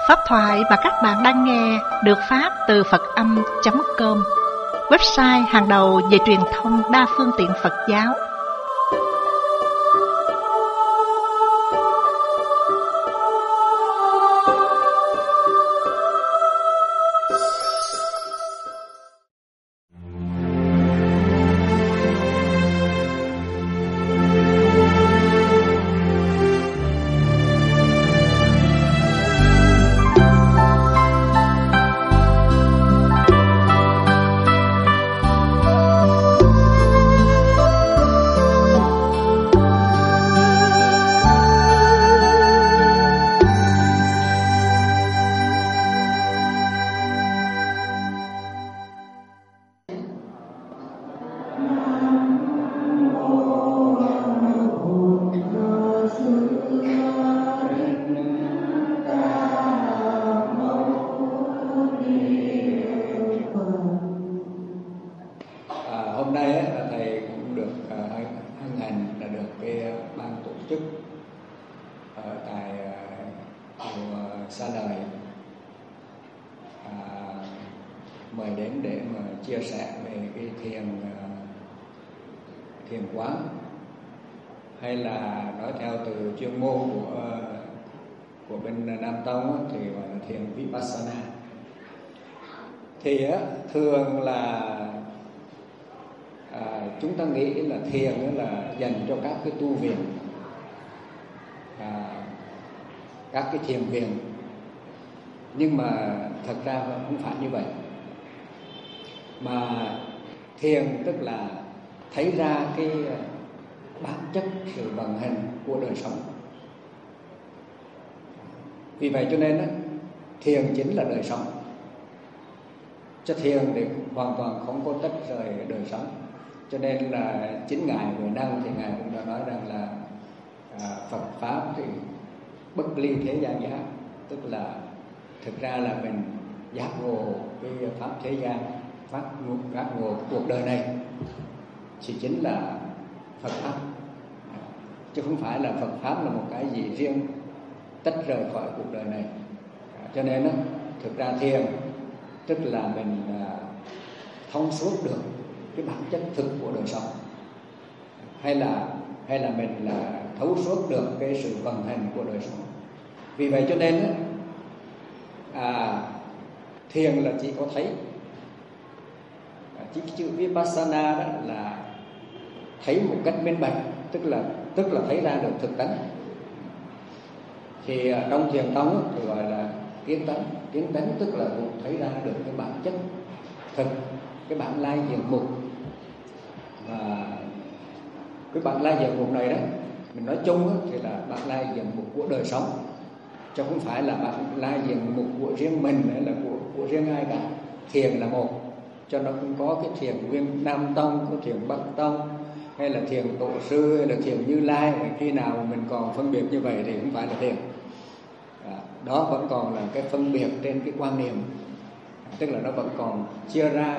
Pháp thoại mà các bạn đang nghe được phát từ Phật-âm.com, website hàng đầu về truyền thông đa phương tiện Phật giáo. Hôm nay thầy cũng được hân hạnh là được cái ban tổ chức ở tại chùa Sa Lợi mời đến để mà chia sẻ về cái thiền quán, hay là nói theo từ chuyên môn của bên Nam Tông thì gọi là thiền Vipassana. Thì thường là chúng ta nghĩ là thiền là dành cho các cái tu viện, các cái thiền viện, nhưng mà thật ra không phải như vậy. Mà thiền tức là thấy ra cái bản chất sự vận hành của đời sống. Vì vậy cho nên thiền chính là đời sống. Cho thiền thì hoàn toàn không có tách rời đời sống. Cho nên là chính Ngài Huệ Năng thì Ngài cũng đã nói rằng là Phật Pháp thì bất ly thế gian giác. Tức là thực ra là mình giác ngộ cái Pháp thế gian, giác ngộ cuộc đời này chỉ chính là Phật Pháp, chứ không phải là Phật Pháp là một cái gì riêng tách rời khỏi cuộc đời này. Cho nên thực ra thiền tức là mình thông suốt được cái bản chất thực của đời sống, hay là mình là thấu suốt được cái sự vận hành của đời sống. Vì vậy cho nên thiền là chỉ có thấy, chữ Vipassana đó là thấy một cách minh bạch, tức là thấy ra được thực tánh. Thì trong thiền tông thì gọi là kiến tánh. Kiến tánh tức là cũng thấy ra được cái bản chất thực, cái bản lai diện mục. Và cái bản lai diện mục này đó, mình nói chung thì là bản lai diện mục của đời sống, chứ không phải là bản lai diện mục của riêng mình hay là của riêng ai cả. Thiền là một, cho nó cũng có cái thiền nguyên Nam Tông, có thiền Bắc Tông, hay là thiền Tổ Sư, hay là thiền Như Lai. Khi nào mình còn phân biệt như vậy thì không phải là thiền. Đó vẫn còn là cái phân biệt trên cái quan niệm, tức là nó vẫn còn chia ra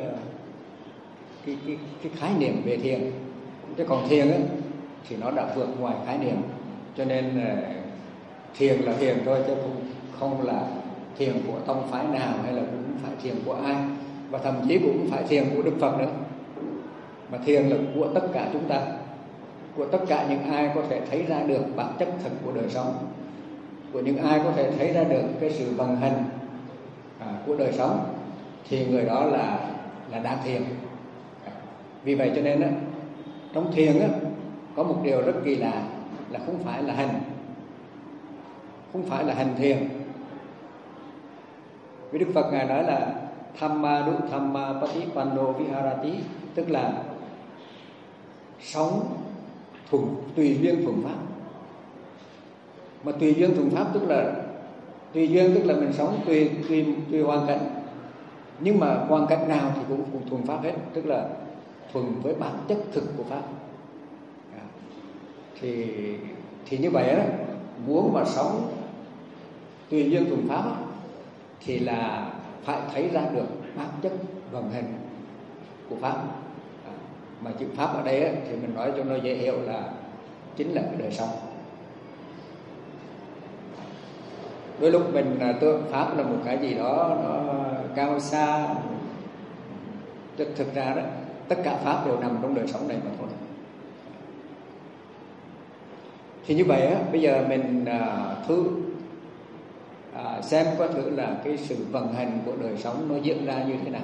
cái khái niệm về thiền. Chứ còn thiền thì nó đã vượt ngoài khái niệm. Cho nên thiền là thiền thôi, chứ không là thiền của tông phái nào, hay là cũng phải thiền của ai, và thậm chí cũng không phải thiền của Đức Phật nữa. Mà thiền là của tất cả chúng ta, của tất cả những ai có thể thấy ra được bản chất thực của đời sống, của những ai có thể thấy ra được cái sự vận hành của đời sống, thì người đó là đang thiền. Vì vậy cho nên trong thiền có một điều rất kỳ lạ là không phải là hành thiền. Vì Đức Phật Ngài nói là Thamma du thamma patipanno viharati, tức là sống tùy duyên thuận pháp. Mà tùy duyên thuận pháp tức là mình sống tùy hoàn cảnh, nhưng mà hoàn cảnh nào thì cũng thuận pháp hết, tức là thuận với bản chất thực của pháp. Thì như vậy đó, muốn mà sống tùy duyên thuận pháp thì là phải thấy ra được bản chất vận hành của pháp. Mà chữ pháp ở đây thì mình nói cho nó dễ hiểu là chính là cái đời sống. Đôi lúc mình tưởng pháp là một cái gì đó nó cao xa, thực ra đó tất cả pháp đều nằm trong đời sống này mà thôi. Thì như vậy á, bây giờ mình xem có thử là cái sự vận hành của đời sống nó diễn ra như thế nào.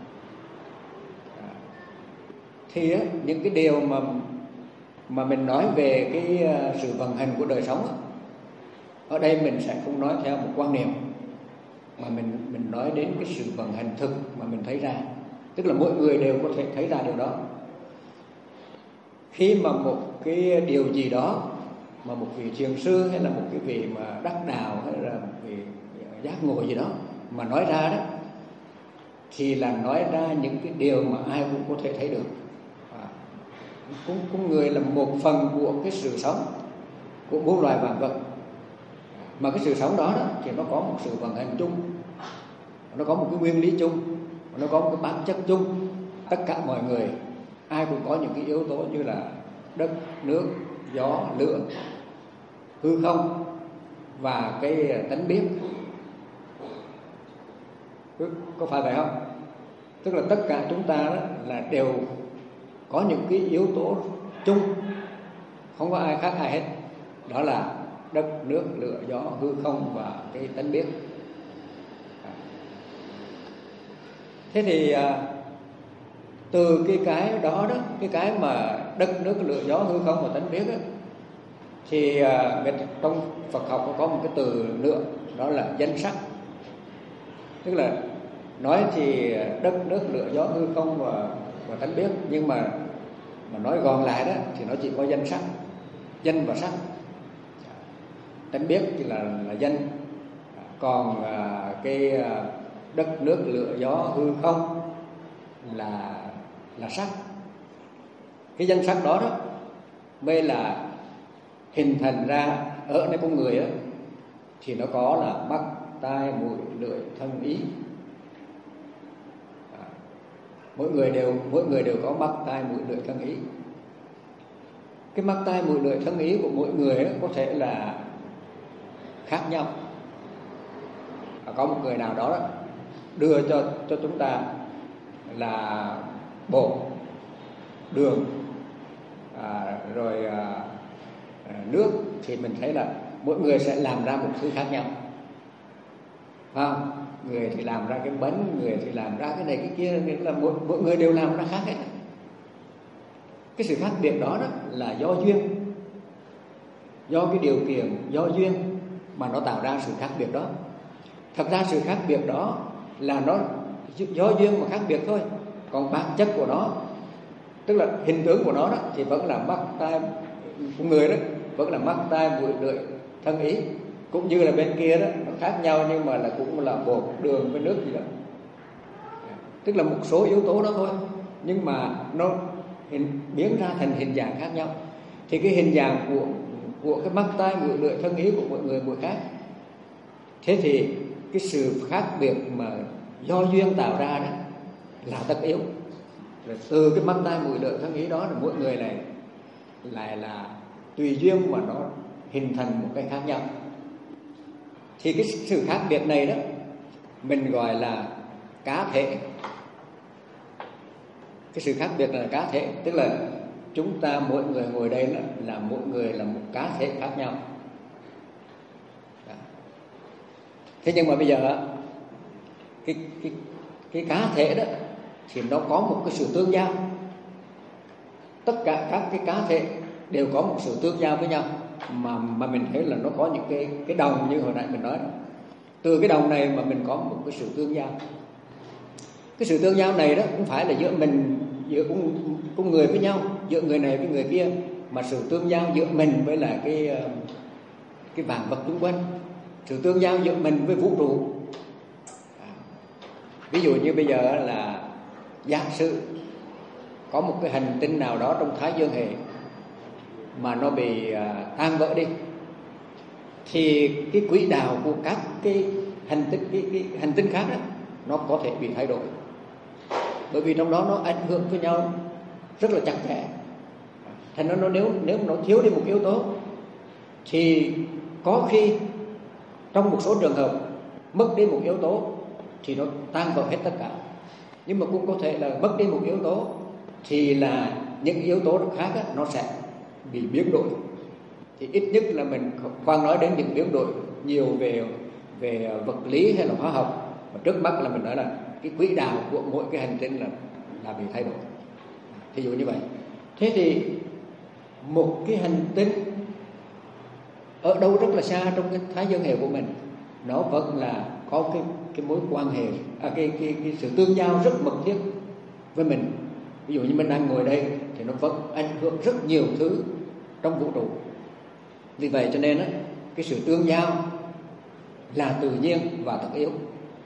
Thì á, những cái điều mà mình nói về cái sự vận hành của đời sống á, ở đây mình sẽ không nói theo một quan niệm, mà mình nói đến cái sự vận hành thực mà mình thấy ra. Tức là mỗi người đều có thể thấy ra điều đó. Khi mà một cái điều gì đó mà một vị thiền sư hay là một cái vị mà đắc đạo hay là một vị giác ngộ gì đó mà nói ra đó, thì là nói ra những cái điều mà ai cũng có thể thấy được. Con người là một phần của cái sự sống của muôn loài vạn vật, mà cái sự sống đó thì nó có một sự vận hành chung, nó có một cái nguyên lý chung, nó có một cái bản chất chung. Tất cả mọi người ai cũng có những cái yếu tố như là đất, nước, gió, lửa, hư không và cái tánh biết. Có phải vậy không? Tức là tất cả chúng ta đó là đều có những cái yếu tố chung, không có ai khác ai hết. Đó là đất, nước, lửa, gió, hư không và cái tánh biết. Thế thì từ cái đó đó, cái mà đất, nước, lửa, gió, hư không và tánh biết đó, thì trong Phật học có một cái từ nữa, đó là danh sắc. Tức là nói thì đất, nước, lửa, gió, hư không và tánh biết, nhưng mà nói gọn lại đó thì nó chỉ có danh sắc, danh và sắc. Tánh biết thì là danh, còn cái đất, nước, lửa, gió, hư không là sắc. Cái danh sắc đó đó mới là hình thành ra ở nơi con người á, thì nó có là mắt, tai, mũi, lưỡi, thân, ý. Mỗi người đều có mắt, tai, mũi, lưỡi, thân, ý. Cái mắt, tai, mũi, lưỡi, thân, ý của mỗi người ấy có thể là khác nhau. Có một người nào đó đưa cho chúng ta là bột, đường, rồi nước, thì mình thấy là mỗi người sẽ làm ra một thứ khác nhau. Người thì làm ra cái bánh, người thì làm ra cái này cái kia, nghĩa là mỗi người đều làm ra khác hết. Cái sự khác biệt đó là do duyên, do cái điều kiện, do duyên mà nó tạo ra sự khác biệt đó. Thật ra sự khác biệt đó là nó do duyên mà khác biệt thôi. Còn bản chất của nó, tức là hình tướng của nó đó, thì vẫn là mắt, tai của người đó, vẫn là mắt, tai, mũi, lưỡi, thân, ý. Cũng như là bên kia đó, nó khác nhau nhưng mà là cũng là bột, đường với nước gì đó. Tức là một số yếu tố đó thôi, nhưng mà nó biến ra thành hình dạng khác nhau. Thì cái hình dạng của cái mắt, tai, mũi, lưỡi, thân, ý của mọi người mỗi khác. Thế thì cái sự khác biệt mà do duyên tạo ra đó là tất yếu. Rồi từ cái mắt, tai, mũi, lưỡi, thân, ý đó là mỗi người này lại là tùy duyên mà nó hình thành một cái khác nhau. Thì cái sự khác biệt này đó mình gọi là cá thể. Cái sự khác biệt là cá thể, tức là chúng ta mỗi người ngồi đây là mỗi người là một cá thể khác nhau. Thế nhưng mà bây giờ cái cá thể đó thì nó có một cái sự tương giao. Tất cả các cái cá thể đều có một sự tương giao với nhau, mà mình thấy là nó có những cái đồng như hồi nãy mình nói. Từ cái đồng này mà mình có một cái sự tương giao. Cái sự tương giao này đó cũng phải là giữa mình, giữa con người với nhau, giữa người này với người kia, mà sự tương giao giữa mình với lại cái vạn vật xung quanh, sự tương giao giữa mình với vũ trụ. Ví dụ như bây giờ là giả sử có một cái hành tinh nào đó trong Thái Dương hệ mà nó bị tan vỡ đi, thì cái quỹ đạo của các cái hành tinh khác đó, nó có thể bị thay đổi, bởi vì trong đó nó ảnh hưởng với nhau rất là chặt chẽ. Thành nó nếu nó thiếu đi một yếu tố thì có khi Trong một số trường hợp mất đi một yếu tố thì nó tan vỡ hết tất cả, nhưng mà cũng có thể là mất đi một yếu tố thì là những yếu tố khác á, nó sẽ bị biến đổi. Thì ít nhất là mình khoan nói đến những biến đổi nhiều về vật lý hay là hóa học, mà trước mắt là mình nói là cái quỹ đạo của mỗi cái hành tinh là bị thay đổi. Thí dụ như vậy. Thế thì một cái hành tinh ở đâu rất là xa trong cái thái dương hệ của mình, nó vẫn là có cái mối quan hệ, cái sự tương giao rất mật thiết với mình. Ví dụ như mình đang ngồi đây thì nó vẫn ảnh hưởng rất nhiều thứ trong vũ trụ. Vì vậy cho nên á, cái sự tương giao là tự nhiên và tất yếu.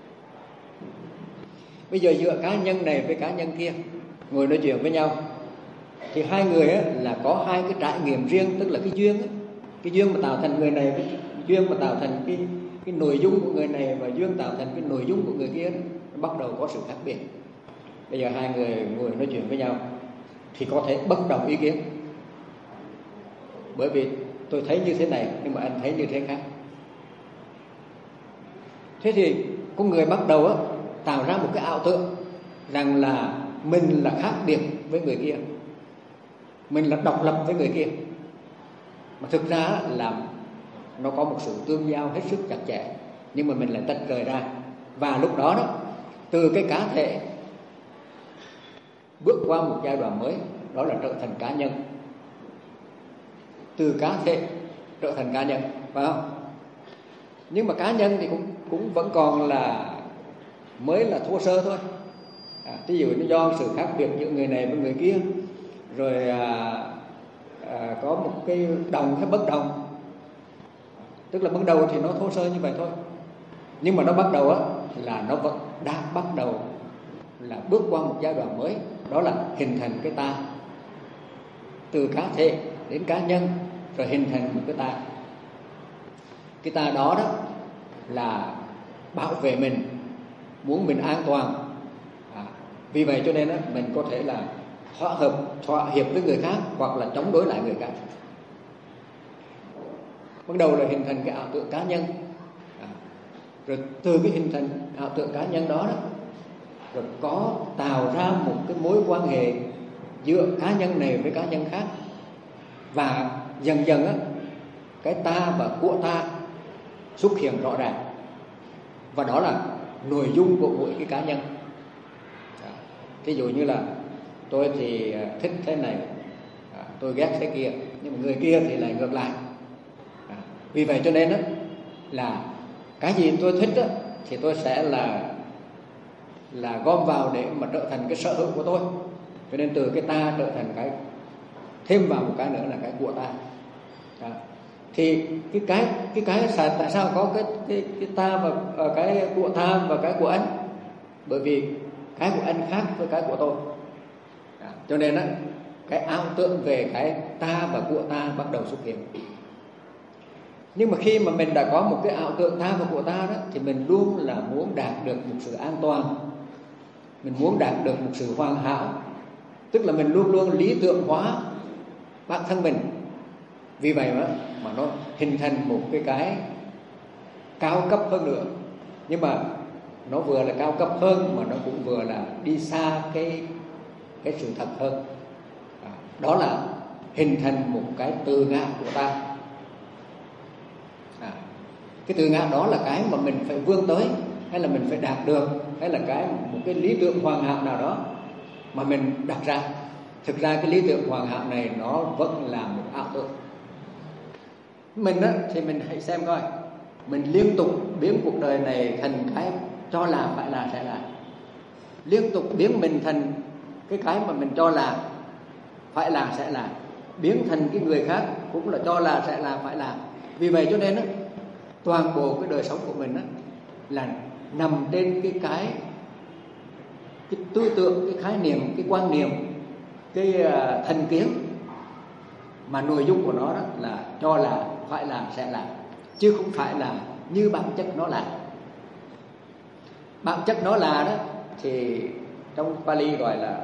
Bây giờ giữa cá nhân này với cá nhân kia ngồi nói chuyện với nhau, thì hai người á, là có hai cái trải nghiệm riêng, tức là cái duyên á. Cái duyên mà tạo thành người này, cái duyên mà tạo thành cái nội dung của người này, và duyên tạo thành cái nội dung của người kia, nó bắt đầu có sự khác biệt. Bây giờ hai người ngồi nói chuyện với nhau thì có thể bất đồng ý kiến, bởi vì tôi thấy như thế này nhưng mà anh thấy như thế khác. Thế thì con người bắt đầu á, tạo ra một cái ảo tưởng rằng là mình là khác biệt với người kia, mình là độc lập với người kia. Mà thực ra là nó có một sự tương giao hết sức chặt chẽ, nhưng mà mình lại tách rời ra. Và lúc đó đó, từ cái cá thể bước qua một giai đoạn mới, đó là trở thành cá nhân. Từ cá thể trở thành cá nhân, phải không? Nhưng mà cá nhân thì cũng vẫn còn là mới là thô sơ thôi. Ví dụ như do sự khác biệt giữa người này với người kia, rồi có một cái đồng hay bất đồng. Tức là ban đầu thì nó thô sơ như vậy thôi, nhưng mà nó bắt đầu á, là nó vẫn đang bắt đầu là bước qua một giai đoạn mới, đó là hình thành cái ta. Từ cá thể đến cá nhân, rồi hình thành một cái ta. Cái ta đó đó là bảo vệ mình, muốn mình an toàn. Vì vậy cho nên đó, mình có thể là thỏa hiệp với người khác, hoặc là chống đối lại người khác. Bắt đầu là hình thành cái ảo tưởng cá nhân. Rồi từ cái hình thành ảo tưởng cá nhân đó, đó rồi có tạo ra một cái mối quan hệ giữa cá nhân này với cá nhân khác. Và dần dần á, cái ta và của ta xuất hiện rõ ràng. Và đó là nội dung của mỗi cái cá nhân. Ví dụ như là tôi thì thích thế này, tôi ghét thế kia, nhưng mà người kia thì lại ngược lại. Vì vậy cho nên đó, là cái gì tôi thích đó, thì tôi sẽ là gom vào để mà trở thành cái sở hữu của tôi. Cho nên từ cái ta trở thành cái, thêm vào một cái nữa là cái của ta. Thì cái tại sao có cái ta và cái của ta và cái của anh? Bởi vì cái của anh khác với cái của tôi. Cho nên đó, cái ảo tưởng về cái ta và của ta bắt đầu xuất hiện. Nhưng mà khi mà mình đã có một cái ảo tưởng ta và của ta đó, thì mình luôn là muốn đạt được một sự an toàn, mình muốn đạt được một sự hoàn hảo. Tức là mình luôn luôn lý tưởng hóa bản thân mình. Vì vậy mà nó hình thành một cái cao cấp hơn nữa. Nhưng mà nó vừa là cao cấp hơn, mà nó cũng vừa là đi xa cái sự thật hơn. Đó là hình thành một cái tự ngã của ta. Cái tự ngã đó là cái mà mình phải vươn tới, hay là mình phải đạt được, hay là một cái lý tưởng hoàn hảo nào đó mà mình đặt ra. Thực ra cái lý tưởng hoàn hảo này nó vẫn là một ảo tưởng. Mình á, thì mình hãy xem coi, mình liên tục biến cuộc đời này thành cái cho là phải là sẽ là, liên tục biến mình thành cái mà mình cho là phải là sẽ là, biến thành cái người khác cũng là cho là sẽ là phải là. Vì vậy cho nên á, toàn bộ cái đời sống của mình á, là nằm trên cái tư tưởng, cái khái niệm, cái quan niệm, cái thành kiến, mà nội dung của nó đó là cho là phải là sẽ là, chứ không phải là như bản chất nó là. Bản chất nó là đó thì trong Pali gọi là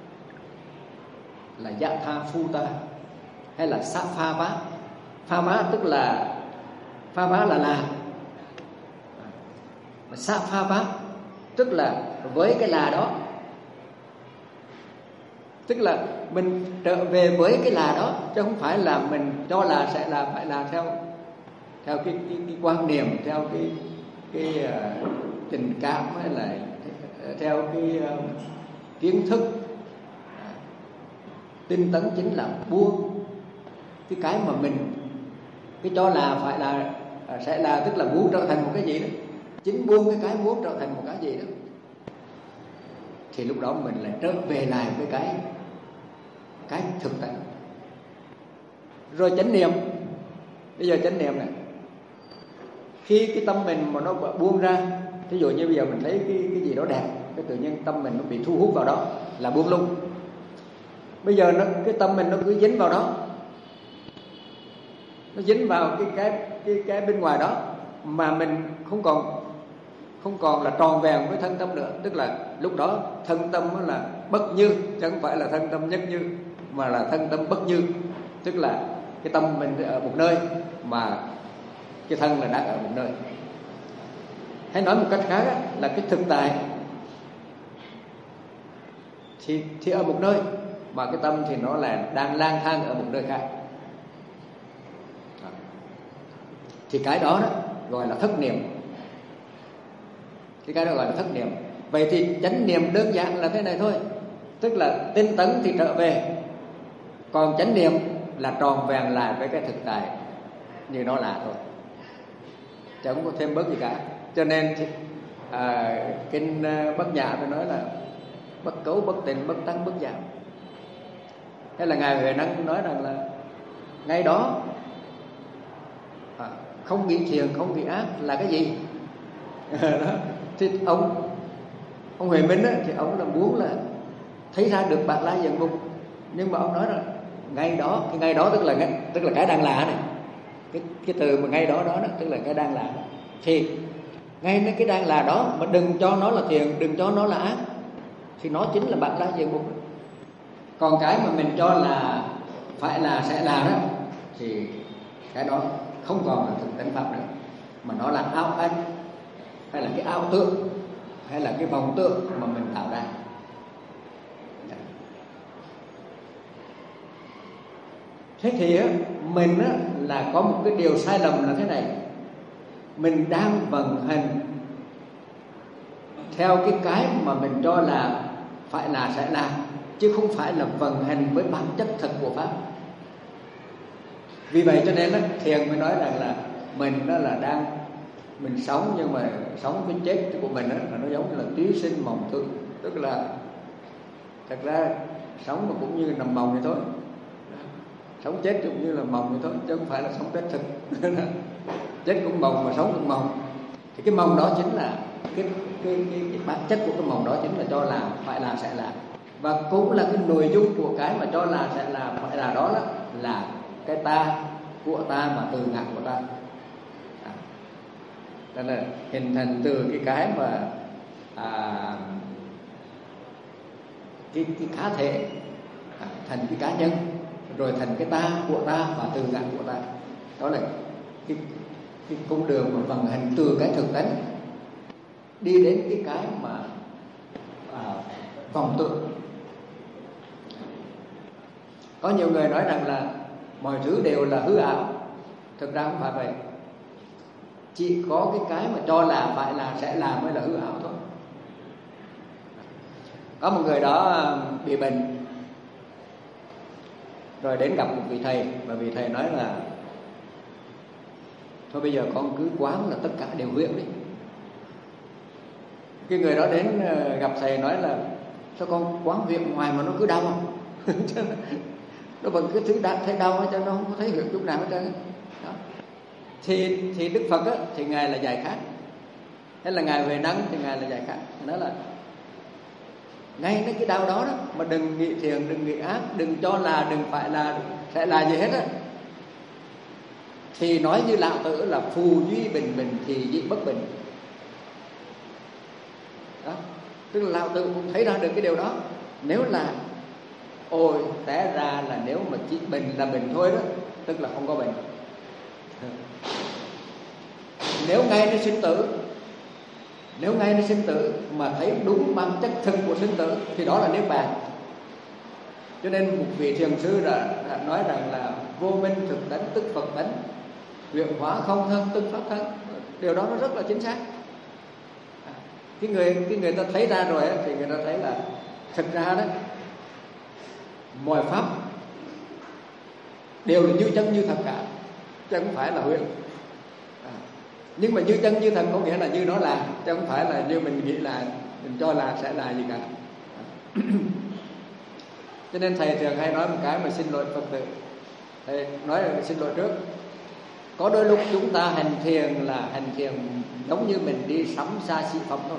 yatha phuta, hay là sa pha vá. Pha vá tức là pha vá là mà sa pha pháp, tức là với cái là đó, tức là mình trở về với cái là đó, chứ không phải là mình cho là sẽ là phải là theo cái quan niệm, theo cái tình cảm, hay là theo cái kiến thức. Tinh tấn chính là buông cái mà mình cái cho là phải là sẽ là, tức là muốn trở thành một cái gì đó, chính buông cái muốn trở thành một cái gì đó, thì lúc đó mình lại trở về lại với cái thực tại. Rồi chánh niệm, bây giờ chánh niệm này, khi cái tâm mình mà nó buông ra, ví dụ như bây giờ mình thấy cái gì đó đẹp, cái tự nhiên tâm mình nó bị thu hút vào đó là buông luôn. Bây giờ cái tâm mình nó cứ dính vào đó, nó dính vào cái bên ngoài đó, mà mình không còn là tròn vẹn với thân tâm nữa. Tức là lúc đó thân tâm nó là bất như, chứ không phải là thân tâm nhất như, mà là thân tâm bất như. Tức là cái tâm mình ở một nơi mà cái thân là đang ở một nơi. Hay nói một cách khác là cái thực tại thì ở một nơi, mà cái tâm thì nó là đang lang thang ở một nơi khác. Thì cái đó gọi là thất niệm. Cái đó gọi là thất niệm. Vậy thì chánh niệm đơn giản là thế này thôi, tức là tinh tấn thì trở về, còn chánh niệm là tròn vẹn lại với cái thực tại như nó là thôi, chứ không có thêm bớt gì cả. Cho nên kinh Bát Nhã tôi nói là bất cấu, bất tịnh, bất tăng, bất giảm. Thế là ngài Huệ Năng nói rằng là ngay đó không nghĩ thiện, không nghĩ ác là cái gì? Đó. Thì ông Huệ Minh thì ông là muốn là thấy ra được Bạt La Giận Mục, nhưng mà ông nói là ngay đó, cái ngay đó tức là cái đang là này, cái từ mà ngay đó tức là cái đang là. Thì ngay cái đang là đó mà đừng cho nó là thiện, đừng cho nó là ác, thì nó chính là Bạt La Giận Mục. Còn cái mà mình cho là phải là sẽ là đó, thì cái đó không còn là thực tánh pháp nữa, mà nó là ảo ảnh, hay là cái ảo tượng, hay là cái vòng tượng mà mình tạo ra. Thế thì mình là có một cái điều sai lầm là thế này: mình đang vận hành theo cái mà mình cho là phải là sẽ là, chứ không phải là vận hành với bản chất thật của pháp. Vì vậy cho nên thiền mới nói rằng là mình là mình sống, nhưng mà sống với chết của mình là nó giống như là tý sinh mộng tưởng. Tức là thật ra sống mà cũng như nằm mộng vậy thôi, sống chết cũng như là mộng vậy thôi, chứ không phải là sống chết thực. Chết cũng mộng mà sống cũng mộng. Thì cái mộng đó chính là cái bản chất của cái mộng đó chính là cho là phải là sẽ là, và cũng là cái nội dung của cái mà cho là sẽ là phải là đó là cái ta của ta, mà từ ngã của ta. Đó là hình thành từ cái mà cái cá thể thành cái cá nhân, rồi thành cái ta của ta và từ ngã của ta. Đó là cái cung đường mà vận hành từ cái thực tánh đi đến cái mà vòng tượng. Có nhiều người nói rằng là mọi thứ đều là hư ảo. Thực ra không phải vậy. Chỉ có cái mà cho là phải là sẽ là mới là hư ảo thôi. Có một người đó bị bệnh, rồi đến gặp một vị thầy, và vị thầy nói là thôi bây giờ con cứ quán là tất cả đều huyễn đi. Cái người đó đến gặp thầy nói là sao con quán huyễn ngoài mà nó cứ đau không? Nó vẫn cứ thấy đau cho nó không có thấy huyễn chút nào hết trơn. Thì Đức Phật thì ngài là dạy khác, hay là ngài Huệ Năng thì ngài là dạy khác. Nói là ngay cái đau đó mà đừng nghĩ thiện, đừng nghĩ ác, đừng cho là, đừng phải là sẽ là gì hết á. Thì nói như Lão Tử là phù duy bình thì dị bất bình. Đó, tức là Lão Tử cũng thấy ra được cái điều đó. Nếu là ôi té ra là nếu mà chỉ bình là bình thôi đó, tức là không có bệnh. Nếu ngay nó sinh tử Nếu ngay nó sinh tử mà thấy đúng bản chất thực của sinh tử thì đó là niết bàn. Cho nên một vị thiền sư đã nói rằng là vô minh thực tánh tức Phật tánh, luyện hóa không thân tức pháp thân. Điều đó nó rất là chính xác. Cái người ta thấy ra rồi ấy, thì người ta thấy là thực ra đó mọi pháp đều là như chân như thật cả, chứ không phải là huyễn. Nhưng mà như chân như thật có nghĩa là như nó là, chứ không phải là như mình nghĩ là mình cho là sẽ là gì cả. Cho nên thầy thường hay nói một cái mà xin lỗi Phật tử. Thầy nói là xin lỗi trước. Có đôi lúc chúng ta hành thiền là hành thiền giống như mình đi sắm xa xỉ phẩm thôi.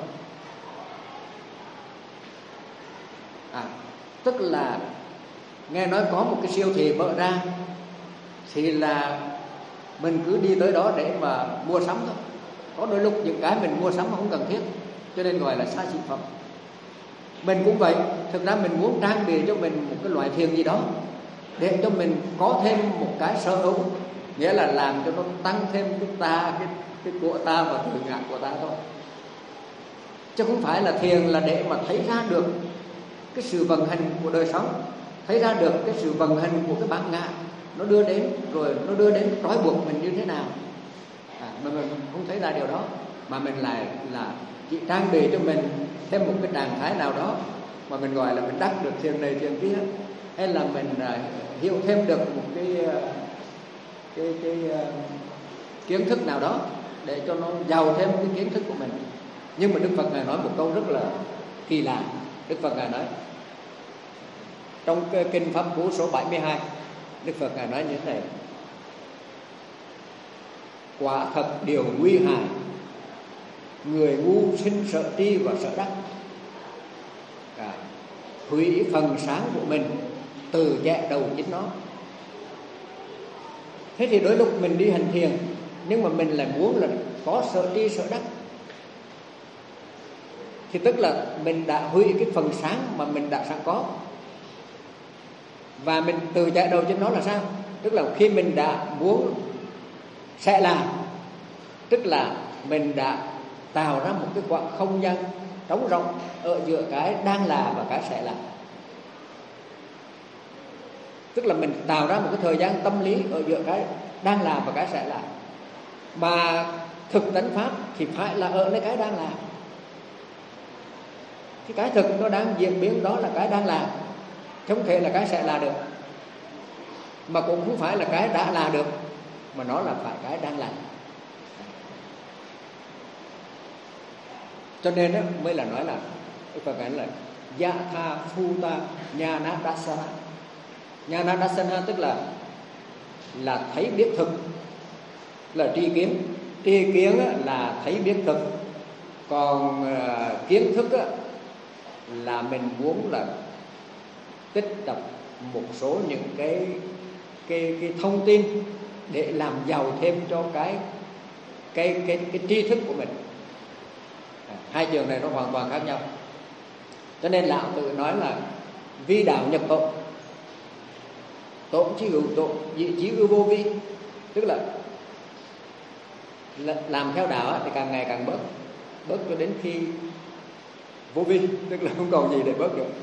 Tức là nghe nói có một cái siêu thị mở ra thì là mình cứ đi tới đó để mà mua sắm thôi. Có đôi lúc những cái mình mua sắm không cần thiết, cho nên gọi là xa xỉ phẩm. Mình cũng vậy. Thực ra mình muốn trang bị cho mình một cái loại thiền gì đó để cho mình có thêm một cái sở hữu, nghĩa là làm cho nó tăng thêm cái của ta và tự ngã của ta thôi. Chứ không phải là thiền là để mà thấy ra được cái sự vận hành của đời sống, thấy ra được cái sự vận hành của cái bản ngã nó đưa đến, rồi nó đưa đến trói buộc mình như thế nào. Mà mình không thấy ra điều đó, mà mình lại là chỉ trang bị cho mình thêm một cái trạng thái nào đó mà mình gọi là mình đắc được thiền này thiền kia, hay là mình hiểu thêm được một cái kiến thức nào đó để cho nó giàu thêm cái kiến thức của mình. Nhưng mà Đức Phật Ngài nói một câu rất là kỳ lạ. Đức Phật Ngài nói trong cái kinh Pháp Cú số 72, Đức Phật Ngài nói như thế này: quả thật điều nguy hại, người ngu sinh sợ tri và sợ đắc, hủy phần sáng của mình, từ chẹ đầu chính nó. Thế thì đôi lúc mình đi hành thiền, nhưng mà mình lại muốn là có sợ tri sợ đắc, thì tức là mình đã hủy cái phần sáng mà mình đã sẵn có. Và mình từ chẹ đầu trên nó là sao? Tức là khi mình đã muốn sẽ làm, tức là mình đã tạo ra một cái khoảng không gian trống rỗng ở giữa cái đang là và cái sẽ làm. Tức là mình tạo ra một cái thời gian tâm lý ở giữa cái đang làm và cái sẽ làm. Mà thực tánh pháp thì phải là ở lấy cái đang làm. Cái thực nó đang diễn biến đó là cái đang làm, không thể là cái sẽ là được, mà cũng không phải là cái đã là được, mà nó là phải cái đang làm. Cho nên đó mới là nói là Phật nói là Yatha Phuta Jnana Dassana. Jnana Dassana tức là thấy biết thực, là tri kiến. Tri kiến là thấy biết thực, còn kiến thức là mình muốn là tích tập một số những cái thông tin để làm giàu thêm cho cái tri thức của mình. Hai trường này nó hoàn toàn khác nhau. Cho nên Lão Tử nói là vi đạo nhập tội, tội chí hữu tội, dị chí ư vô vi. Tức là làm theo đạo thì càng ngày càng bớt cho đến khi vô vi, tức là không còn gì để bớt được.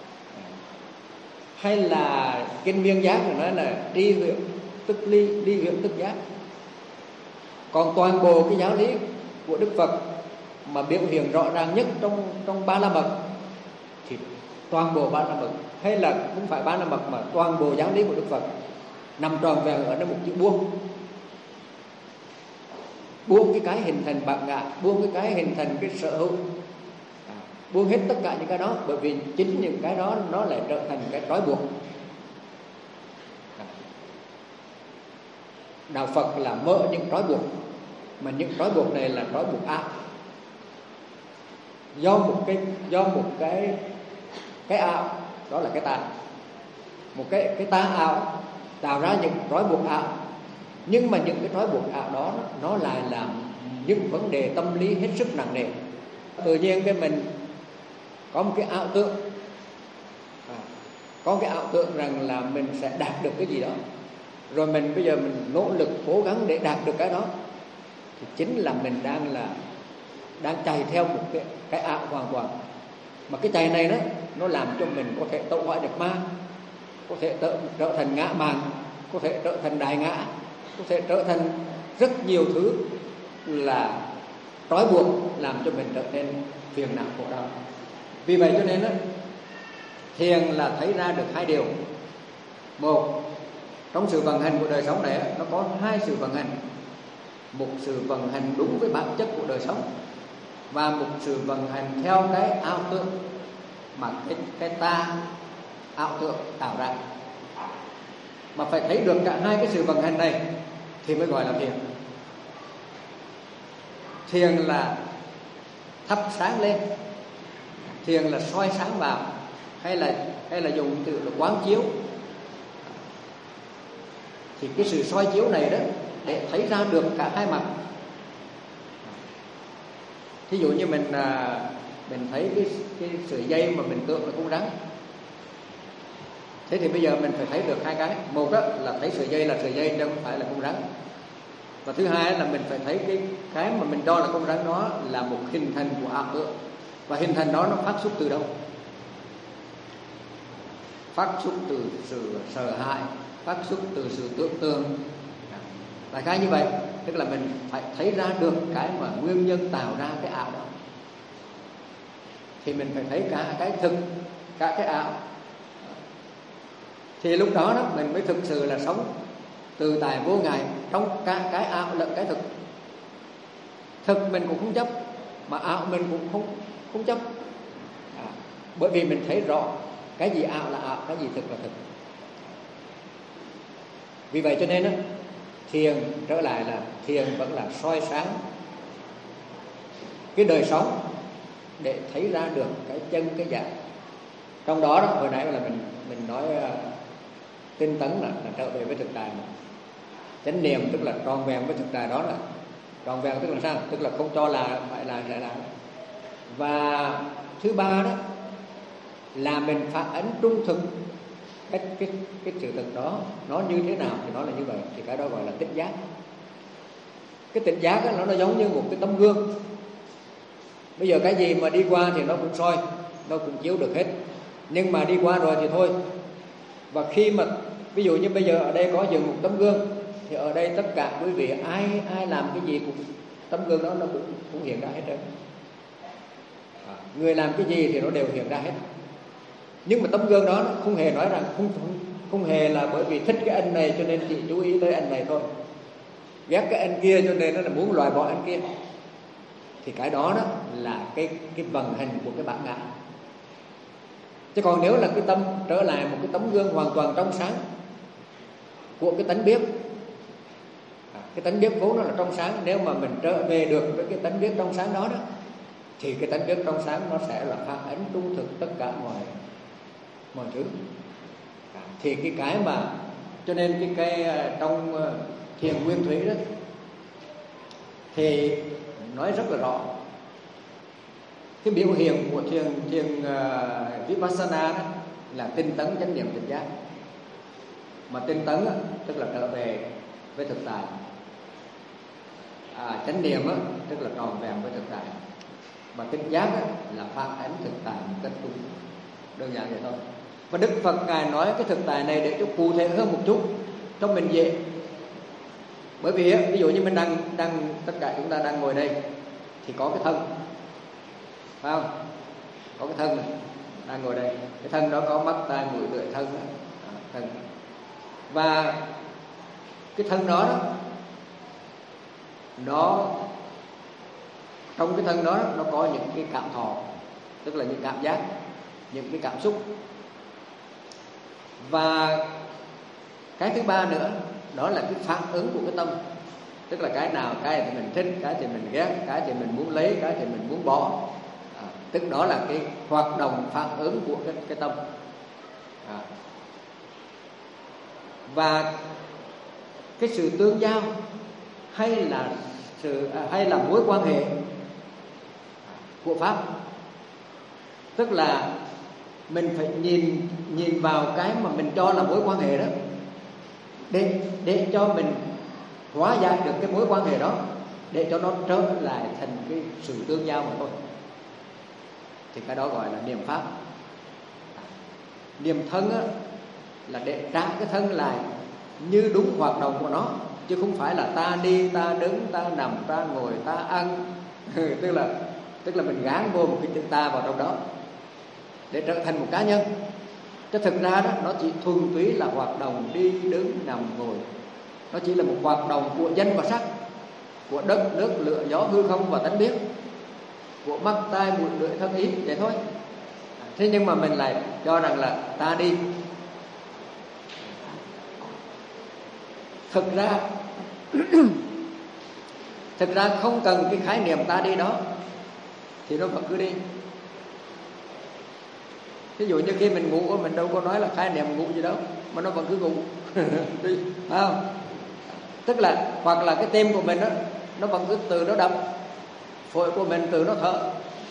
Hay là kinh Viên Giác thì nói là đi huyện tức ly, đi huyện tức giác. Còn toàn bộ cái giáo lý của Đức Phật mà biểu hiện rõ ràng nhất trong Ba La Mật thì toàn bộ Ba La Mật, hay là không phải Ba La Mật mà toàn bộ giáo lý của Đức Phật nằm tròn vẹn ở trong một chữ buông. Buông cái hình thành bản ngã, buông cái hình thành cái sở hữu, buông hết tất cả những cái đó, bởi vì chính những cái đó nó lại trở thành cái trói buộc. Đạo Phật là mở những trói buộc, mà những trói buộc này là trói buộc ảo. Do một cái ảo, đó là cái tà. Một cái tà ảo tạo ra những trói buộc ảo. Nhưng mà những cái trói buộc ảo đó nó lại là những vấn đề tâm lý hết sức nặng nề. Tự nhiên cái mình có một cái ảo tưởng, có cái ảo tưởng rằng là mình sẽ đạt được cái gì đó, rồi mình bây giờ mình nỗ lực cố gắng để đạt được cái đó, thì chính là mình đang là đang chạy theo một cái ảo hoàn toàn. Mà cái chạy này đó nó làm cho mình có thể tẩu hỏa nhập ma, có thể trở thành ngã mạn, có thể trở thành đại ngã, có thể trở thành rất nhiều thứ là trói buộc, làm cho mình trở nên phiền não khổ đau. Vì vậy cho nên đó, thiền là thấy ra được hai điều. Một, trong sự vận hành của đời sống này nó có hai sự vận hành. Một sự vận hành đúng với bản chất của đời sống, và một sự vận hành theo cái ảo tưởng mà cái ta ảo tưởng tạo ra. Mà phải thấy được cả hai cái sự vận hành này thì mới gọi là thiền. Thiền là thắp sáng lên, thiền là soi sáng vào, hay là dùng từ là quán chiếu. Thì cái sự soi chiếu này đó để thấy ra được cả hai mặt. Thí dụ như mình thấy cái sợi dây mà mình tưởng là con rắn, thế thì bây giờ mình phải thấy được hai cái. Một đó là thấy sợi dây là sợi dây chứ không phải là con rắn. Và thứ hai là mình phải thấy cái mà mình cho là con rắn đó là một hình thành của ảo tưởng. Và hình thành đó nó phát xuất từ đâu? Phát xuất từ sự sợ hãi, phát xuất từ sự tưởng tượng. Đại khái như vậy, tức là mình phải thấy ra được cái mà nguyên nhân tạo ra cái ảo đó. Thì mình phải thấy cả cái thực, cả cái ảo. Thì lúc đó mình mới thực sự là sống từ tại vô ngại trong cả cái ảo lẫn cái thực. Thực mình cũng không chấp, mà ảo mình cũng không chấp. Bởi vì mình thấy rõ cái gì ảo là ảo, cái gì thực là thực. Vì vậy cho nên đó, thiền trở lại là thiền vẫn là soi sáng cái đời sống để thấy ra được cái chân cái giả. Trong đó hồi nãy là mình nói tinh tấn là trở về với thực tại. Chánh niệm tức là tròn vẹn với thực tại, đó là tròn vẹn tức là sao? Tức là không cho là phải là sẽ làm. Và thứ ba đó là mình phản ánh trung thực cái sự thực đó nó như thế nào thì nó là như vậy, thì cái đó gọi là tỉnh giác. Cái tỉnh giác đó, nó giống như một cái tấm gương. Bây giờ cái gì mà đi qua thì nó cũng soi, nó cũng chiếu được hết, nhưng mà đi qua rồi thì thôi. Và khi mà ví dụ như bây giờ ở đây có dựng một tấm gương, thì ở đây tất cả quý vị ai làm cái gì cũng tấm gương đó nó cũng hiện ra hết trơn. Người làm cái gì thì nó đều hiện ra hết. Nhưng mà tấm gương đó nó không hề nói rằng không hề là bởi vì thích cái anh này cho nên chị chú ý tới anh này thôi, ghét cái anh kia cho nên nó là muốn loại bỏ anh kia. Thì cái đó là cái vận hành của cái bản ngã. Chứ còn nếu là cái tâm trở lại một cái tấm gương hoàn toàn trong sáng của cái tánh biết, cái tánh biết vốn nó là trong sáng, nếu mà mình trở về được với cái tánh biết trong sáng đó thì cái tánh biết trong sáng nó sẽ là phản ánh trung thực tất cả mọi thứ. Thì cái mà cho nên cái trong thiền nguyên thủy đó thì nói rất là rõ cái biểu hiện của thiền vipassana đó là tinh tấn, chánh niệm, tỉnh giác. Mà tinh tấn tức là trở về với thực tại, chánh niệm tức là tròn vẹn với thực tại, mà tỉnh giác là phản ánh thực tại một cách đúng, đơn giản vậy thôi. Và Đức Phật Ngài nói cái thực tại này để cho cụ thể hơn một chút cho mình dễ. Bởi vì ví dụ như mình đang tất cả chúng ta đang ngồi đây thì có cái thân, phải không? Có cái thân này, đang ngồi đây. Cái thân đó có mắt, tai, mũi, lưỡi, thân đó. Thân. Và cái thân đó nó trong cái thân đó nó có những cái cảm thọ, tức là những cảm giác, những cái cảm xúc. Và cái thứ ba nữa đó là cái phản ứng của cái tâm, tức là cái nào, cái thì mình thích, cái thì mình ghét, cái thì mình muốn lấy, cái thì mình muốn bỏ. Tức đó là cái hoạt động phản ứng của cái tâm. Và cái sự tương giao hay là mối quan hệ của pháp, tức là mình phải nhìn vào cái mà mình cho là mối quan hệ đó để cho mình hóa giải được cái mối quan hệ đó, để cho nó trở lại thành cái sự tương giao mà thôi. Thì cái đó gọi là niệm pháp. Niệm thân á, là để trả cái thân lại như đúng hoạt động của nó, chứ không phải là ta đi, ta đứng, ta nằm, ta ngồi, ta ăn tức là mình gán vô một cái chữ ta vào trong đó để trở thành một cá nhân. Chứ thực ra đó, nó chỉ thuần túy là hoạt động đi, đứng, nằm, ngồi. Nó chỉ là một hoạt động của danh và sắc, của đất, nước, lửa, gió, hư không và tánh biết, của mắt, tai, mũi, lưỡi, thân, ý, vậy thôi. Thế nhưng mà mình lại cho rằng là ta đi. Thực ra không cần cái khái niệm ta đi đó thì nó vẫn cứ đi. Ví dụ như khi mình ngủ, mình đâu có nói là khái niệm ngủ gì đâu, mà nó vẫn cứ ngủ đi, phải không? Tức là hoặc là cái tim của mình đó, nó vẫn cứ từ nó đập, phổi của mình từ nó thở,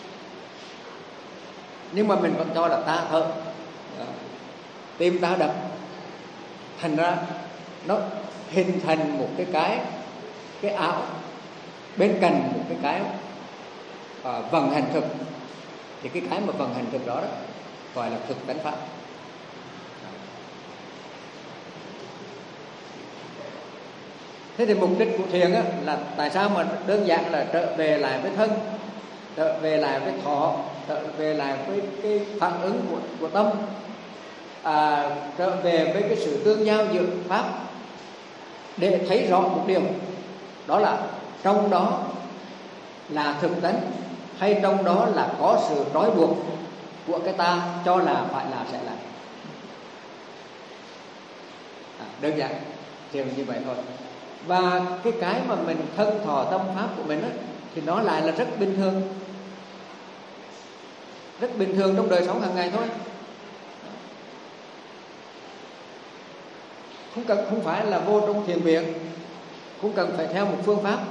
nhưng mà mình vẫn cho là ta thở, tim ta đập. Thành ra nó hình thành một cái ảo bên cạnh một cái vận hành thực. Thì cái mà vận hành thực đó gọi là thực tánh pháp. Thế thì mục đích của thiền á, là tại sao mà đơn giản là trở về lại với thân, trở về lại với thọ, trở về lại với cái phản ứng của tâm, trở về với cái sự tương giao giữa pháp, để thấy rõ một điều, đó là trong đó là thực tánh, hay trong đó là có sự trói buộc của cái ta cho là phải là sẽ làm. Đơn giản thiền như vậy thôi. Và cái mà mình thân thọ tâm pháp của mình á, thì nó lại là rất bình thường, rất bình thường trong đời sống hàng ngày thôi. Không phải là vô trong thiền viện, cũng cần phải theo một phương pháp.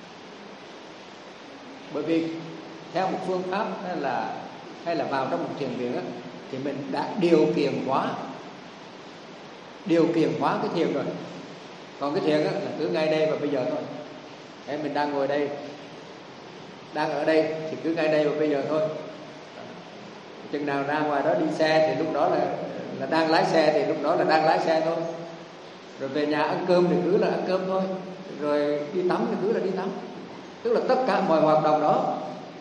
Bởi vì theo một phương pháp hay là vào trong một thiền viện á, thì mình đã điều kiện hóa cái thiền rồi. Còn cái thiền á, là cứ ngay đây và bây giờ thôi. Mình đang ngồi đây, đang ở đây thì cứ ngay đây và bây giờ thôi. Chừng nào ra ngoài đó đi xe thì lúc đó là đang lái xe, thì lúc đó là đang lái xe thôi. Rồi về nhà ăn cơm thì cứ là ăn cơm thôi. Rồi đi tắm thì cứ là đi tắm. Tức là tất cả mọi hoạt động đó,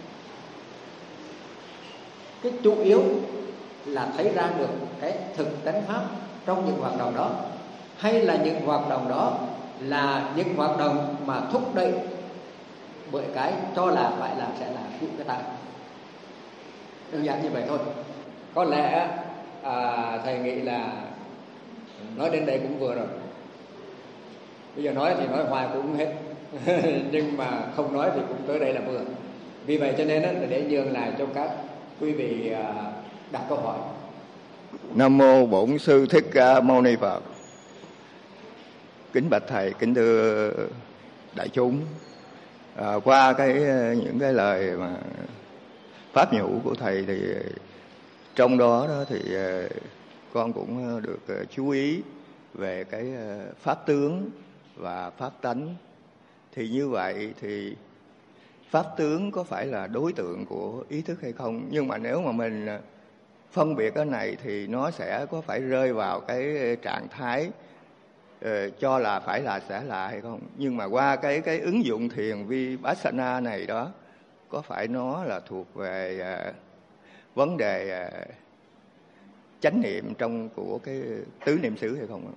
cái chủ yếu là thấy ra được cái thực tánh pháp trong những hoạt động đó, hay là những hoạt động đó là những hoạt động mà thúc đẩy bởi cái cho là phải làm sẽ làm của cái ta. Đơn giản như vậy thôi. Có lẽ thầy nghĩ là nói đến đây cũng vừa rồi. Bây giờ nói thì nói hoài cũng không hết nhưng mà không nói thì cũng tới đây là vừa. Vì vậy cho nên là để nhường lại cho các quý vị đặt câu hỏi. Nam mô Bổn Sư Thích Ca Mâu Ni Phật. Kính bạch thầy, kính thưa đại chúng, qua những cái lời mà pháp nhũ của thầy thì trong đó thì con cũng được chú ý về cái pháp tướng và pháp tánh. Thì như vậy thì pháp tướng có phải là đối tượng của ý thức hay không? Nhưng mà nếu mà mình phân biệt cái này thì nó sẽ có phải rơi vào cái trạng thái cho là phải là sẽ là hay không? Nhưng mà qua cái ứng dụng thiền Vipassana này đó, có phải nó là thuộc về vấn đề chánh niệm của cái tứ niệm xứ hay không?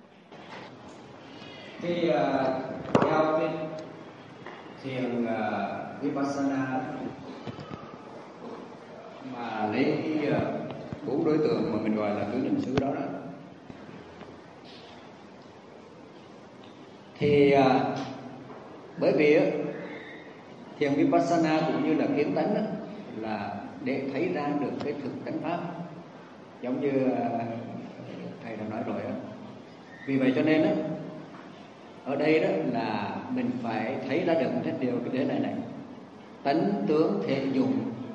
Khi theo cái thiền Vipassana mà lấy cái 4 đối tượng mà mình gọi là tứ niệm xứ đó, thì bởi vì thiền Vipassana cũng như là kiến tánh là để thấy ra được cái thực tánh pháp, giống như thầy đã nói rồi đó. Vì vậy cho nên ở đây đó là mình phải thấy ra được một điều cái thế này. Tánh tướng thể dụng,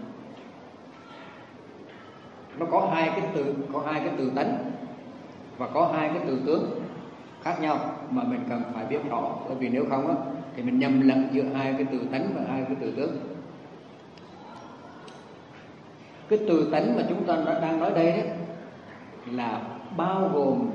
nó có hai cái từ tánh và có hai cái từ tướng khác nhau mà mình cần phải biết rõ. Bởi vì nếu không thì mình nhầm lẫn giữa hai cái từ tánh và hai cái từ tướng. Cái từ tánh mà chúng ta đang nói đây đó là bao gồm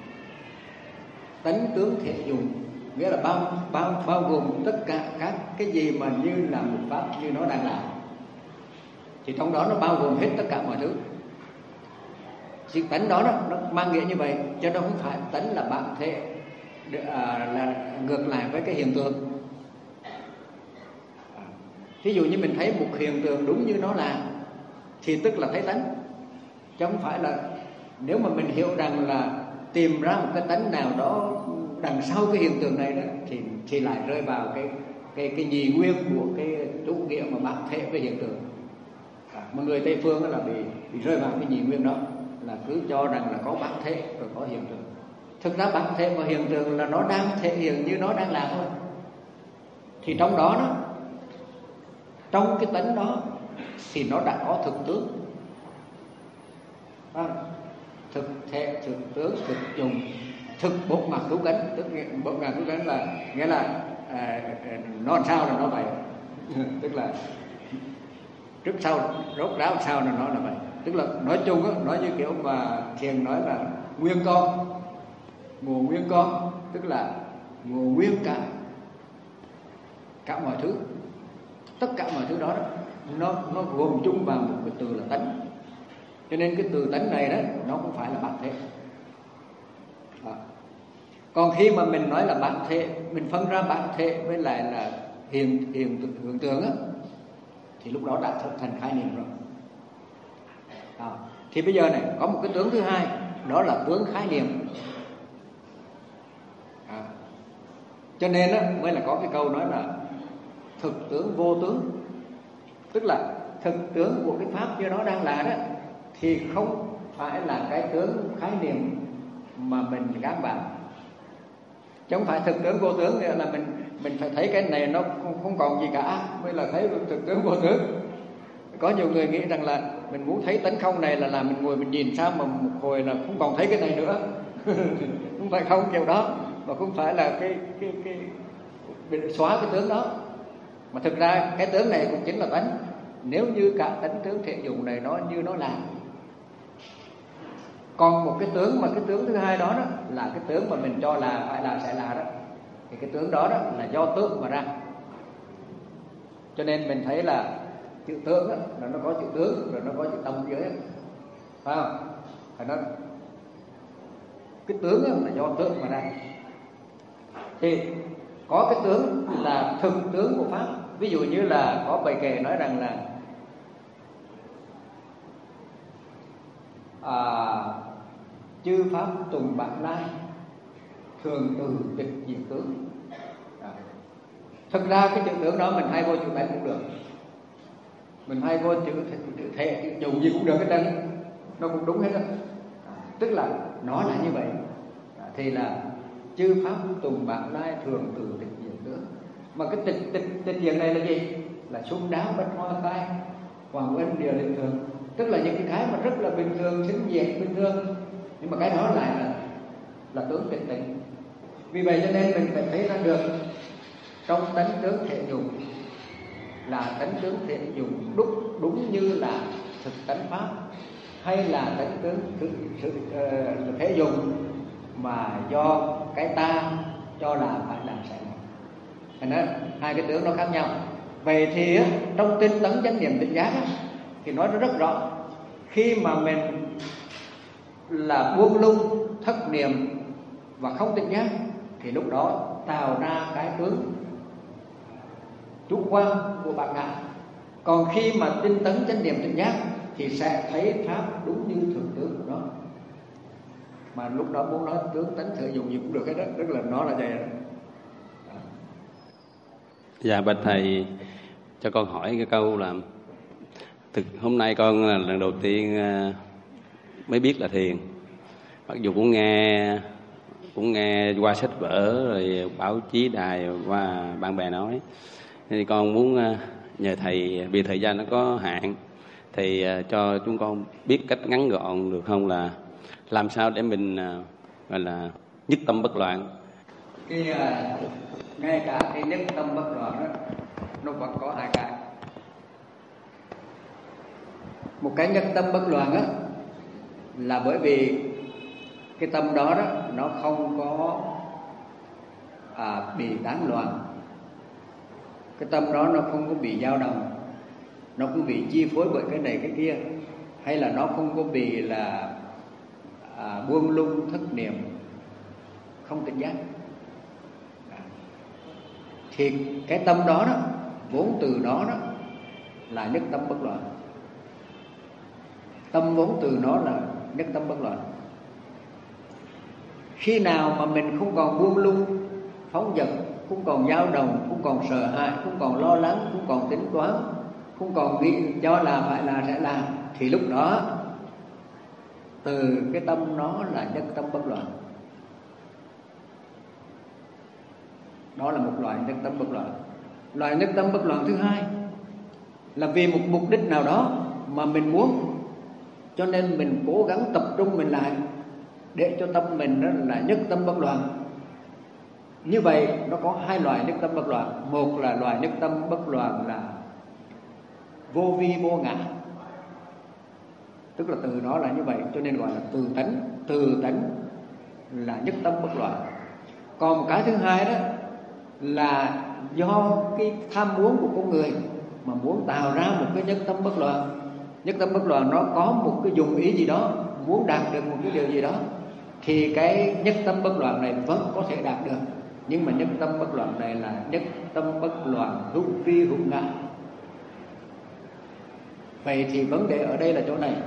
tánh tướng thể dùng, nghĩa là bao gồm tất cả các cái gì mà như là một pháp như nó đang làm, thì trong đó nó bao gồm hết tất cả mọi thứ. Sự tánh đó nó mang nghĩa như vậy, cho nó không phải tánh là bản thể là ngược lại với cái hiện tượng. Ví dụ như mình thấy một hiện tượng đúng như nó là thì tức là thấy tánh, chứ không phải là nếu mà mình hiểu rằng là tìm ra một cái tánh nào đó đằng sau cái hiện tượng này đó thì lại rơi vào cái nhị nguyên của cái chủ nghĩa mà bản thể với hiện tượng. Mà người Tây phương là bị rơi vào cái nhị nguyên đó, là cứ cho rằng là có bản thể rồi có hiện tượng. Thực ra bản thể và hiện tượng là nó đang thể hiện như nó đang làm thôi. Thì trong đó trong cái tánh đó thì nó đã có thực tướng, thực thể, thực tướng, thực dùng, thực bột mặt cứu cánh. Tức bột mặt cứu cánh là nghĩa là nó làm sao là nó vậy. Tức là trước sau rốt ráo sao là nó là vậy. Tức là nói chung á, nói như kiểu mà Thiền nói là nguyên con, ngộ nguyên con, tức là ngộ nguyên cả mọi thứ, tất cả mọi thứ đó nó gồm chung vào một cái từ là tánh. Cho nên cái từ tánh này đó nó cũng phải là bản thể. Còn khi mà mình nói là bản thể, mình phân ra bản thể với lại là hiện tượng á, thì lúc đó đã thành khái niệm rồi. Thì bây giờ này có một cái tướng thứ hai, đó là tướng khái niệm. Cho nên á, mới là có cái câu nói là thực tướng vô tướng. Tức là thực tướng của cái pháp như nó đang là đó thì không phải là cái tướng khái niệm mà mình gán vào. Chứ không phải thực tướng vô tướng, nghĩa là mình phải thấy cái này nó không còn gì cả mới là thấy thực tướng vô tướng. Có nhiều người nghĩ rằng là mình muốn thấy tánh không này là mình ngồi mình nhìn sao mà một hồi là không còn thấy cái này nữa. Không phải không kiểu đó, mà không phải là cái xóa cái tướng đó, mà thực ra cái tướng này cũng chính là tánh. Nếu như cả tánh tướng thể dụng này nó như nó làm. Còn một cái tướng mà cái tướng thứ hai đó là cái tướng mà mình cho là phải là sẽ là đó, thì cái tướng đó là do tướng mà ra. Cho nên mình thấy là chữ tướng đó, là nó có chữ tướng rồi nó có chữ tâm dưới, phải không? Phải nói cái tướng đó là do tướng mà ra. Thì có cái tướng là thực tướng của pháp. Ví dụ như là có bài kệ nói rằng là chư pháp tùng bản lai, thường từ tịch diệt tướng. Thực ra cái chữ tướng đó mình hay vô chữ tánh cũng được, mình hay vô chữ thể, chữ dùng gì cũng được hết trơn, nó cũng đúng hết đó. Tức là nó là như vậy. Thì là chư pháp tùng bản lai, thường từ tịch diệt tướng. Mà cái tịch diệt này là gì? Là sung đáo bách hoa khai, hoàng vân địa linh thường. Tức là những cái mà rất là bình thường, sinh diệt bình thường, nhưng mà cái đó lại là tướng tịch tịnh. Vì vậy cho nên mình phải thấy ra được trong tánh tướng thể dụng là tánh tướng thể dụng đúng như là thực tánh pháp, hay là tánh tướng thể dụng mà do cái ta cho là phải làm sẽ làm. Thành ra hai cái tướng nó khác nhau. Vậy thì trong tinh tấn chánh niệm tỉnh giác thì nói nó rất rõ. Khi mà mình là buông lung thất niệm và không tỉnh giác thì lúc đó tạo ra cái tướng chủ quan của bản ngã. Còn khi mà tinh tấn chánh niệm tỉnh giác thì sẽ thấy pháp đúng như thực tướng của nó. Mà lúc đó muốn nói tướng tánh thể dụng gì cũng được hết đó, tức là nó là vậy đó. Dạ bạch thầy, cho con hỏi cái câu là hôm nay con là lần đầu tiên mới biết là thiền. Mặc dù cũng nghe qua sách vở rồi báo chí đài và bạn bè nói, thì con muốn nhờ thầy, vì thời gian nó có hạn, thì cho chúng con biết cách ngắn gọn được không, là làm sao để mình gọi là nhất tâm bất loạn. Cái ngay cả cái nhất tâm bất loạn đó nó vẫn có hai cái. Một cái nhất tâm bất loạn á là bởi vì cái tâm đó nó không có bị tán loạn, cái tâm đó nó không có bị dao động, nó không bị chi phối bởi cái này cái kia, hay là nó không có bị là buông lung thất niệm, không tỉnh giác. Thì cái tâm đó vốn từ đó là nhất tâm bất loạn. Tâm vốn từ nó là nhất tâm bất loạn. Khi nào mà mình không còn buông lung phóng dật, không còn dao động, không còn sợ hãi, không còn lo lắng, không còn tính toán, không còn nghĩ cho là phải là sẽ làm, thì lúc đó từ cái tâm nó là nhất tâm bất loạn. Đó là một loại nhất tâm bất loạn. Loại nhất tâm bất loạn thứ hai là vì một mục đích nào đó mà mình muốn, cho nên mình cố gắng tập trung mình lại để cho tâm mình đó là nhất tâm bất loạn. Như vậy nó có hai loại nhất tâm bất loạn. Một là loại nhất tâm bất loạn là vô vi vô ngã, tức là từ đó là như vậy, cho nên gọi là từ tánh. Từ tánh là nhất tâm bất loạn. Còn một cái thứ hai đó là do cái tham muốn của con người mà muốn tạo ra một cái nhất tâm bất loạn. Nhất tâm bất loạn nó có một cái dùng ý gì đó, muốn đạt được một cái điều gì đó, thì cái nhất tâm bất loạn này vẫn có thể đạt được. Nhưng mà nhất tâm bất loạn này là nhất tâm bất loạn hữu vi hữu ngã. Vậy thì vấn đề ở đây là chỗ này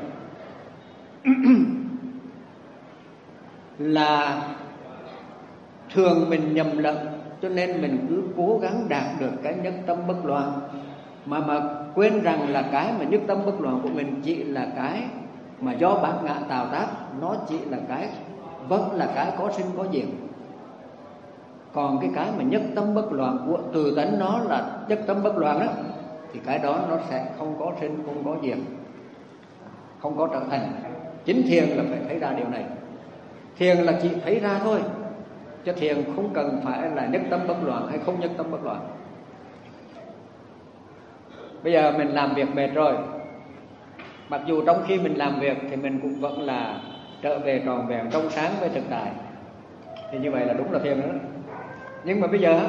là thường mình nhầm lẫn, cho nên mình cứ cố gắng đạt được cái nhất tâm bất loạn mà quên rằng là cái mà nhất tâm bất loạn của mình chỉ là cái mà do bản ngã tạo tác, nó chỉ là cái vẫn là cái có sinh có diệt. Còn cái mà nhất tâm bất loạn của từ tánh nó là nhất tâm bất loạn đó, thì cái đó nó sẽ không có sinh, không có diệt, không có trở thành. Chính thiền là phải thấy ra điều này. Thiền là chỉ thấy ra thôi, chứ thiền không cần phải là nhất tâm bất loạn hay không nhất tâm bất loạn. Bây giờ mình làm việc mệt rồi, mặc dù trong khi mình làm việc thì mình cũng vẫn là trở về tròn vẹn trong sáng với thực tại, thì như vậy là đúng là thiền đó. Nhưng mà bây giờ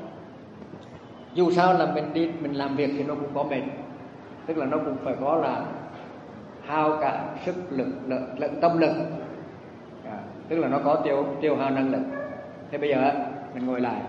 dù sao là mình làm việc thì nó cũng có mệt, tức là nó cũng phải có là hao cả sức lực lẫn tâm lực, tức là nó có tiêu hao năng lực. Thế bây giờ mình ngồi lại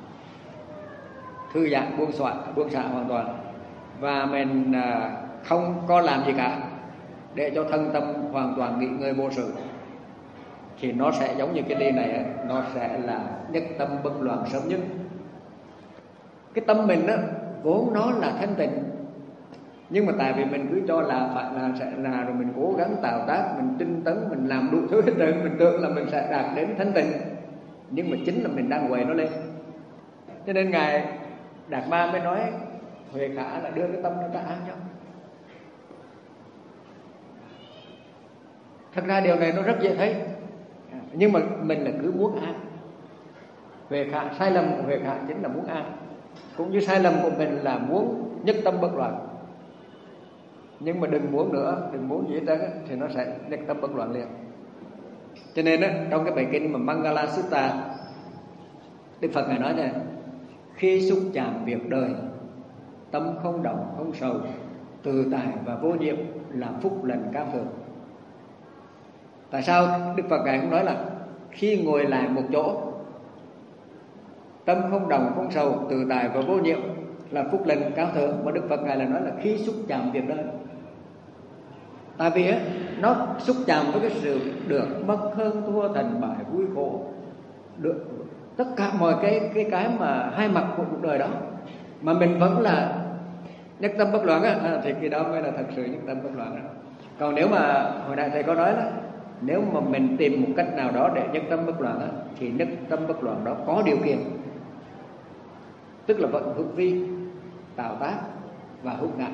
thư giãn, buông xả hoàn toàn, và mình không có làm gì cả, để cho thân tâm hoàn toàn nghỉ ngơi vô sự, thì nó sẽ giống như cái ly này, nó sẽ là nhất tâm bất loạn sớm nhất. Cái tâm mình vốn nó là thanh tịnh, nhưng mà tại vì mình cứ cho là phải là sẽ là, rồi mình cố gắng tạo tác, mình tinh tấn, mình làm đủ thứ hết trơn, mình tưởng là mình sẽ đạt đến thanh tịnh, nhưng mà chính là mình đang quậy nó lên. Cho nên ngài Đạt Ma mới nói Huệ Khả là đưa cái tâm nó ra an cho. Thật ra điều này nó rất dễ thấy, nhưng mà mình là cứ muốn an. Huệ Khả, sai lầm của Huệ Khả chính là muốn an, cũng như sai lầm của mình là muốn nhất tâm bất loạn. Nhưng mà đừng muốn nữa, đừng muốn gì hết thì nó sẽ nhất tâm bất loạn liền. Cho nên trong cái bài kinh mà Mangala Sutta, Đức Phật ngài nói này: khi xúc chạm việc đời, tâm không động không sầu, tự tại và vô nhiễm là phúc lành cao thượng. Tại sao Đức Phật ngài cũng nói là khi ngồi lại một chỗ, tâm không động không sầu, tự tại và vô nhiễm là phúc lành cao thượng? Mà Đức Phật ngài là nói là khi xúc chạm việc đời. Tại vì nó xúc chạm với cái sự được mất, hơn thua, thành bại, vui khổ, được tất cả mọi cái mà hai mặt của cuộc đời đó, mà mình vẫn là nhất tâm bất loạn thì cái đó mới là thật sự nhất tâm bất loạn. Còn nếu mà hồi nãy thầy có nói đó, nếu mà mình tìm một cách nào đó để nhất tâm bất loạn thì nhất tâm bất loạn đó có điều kiện, tức là vận hữu vi, tạo tác và hữu ngã.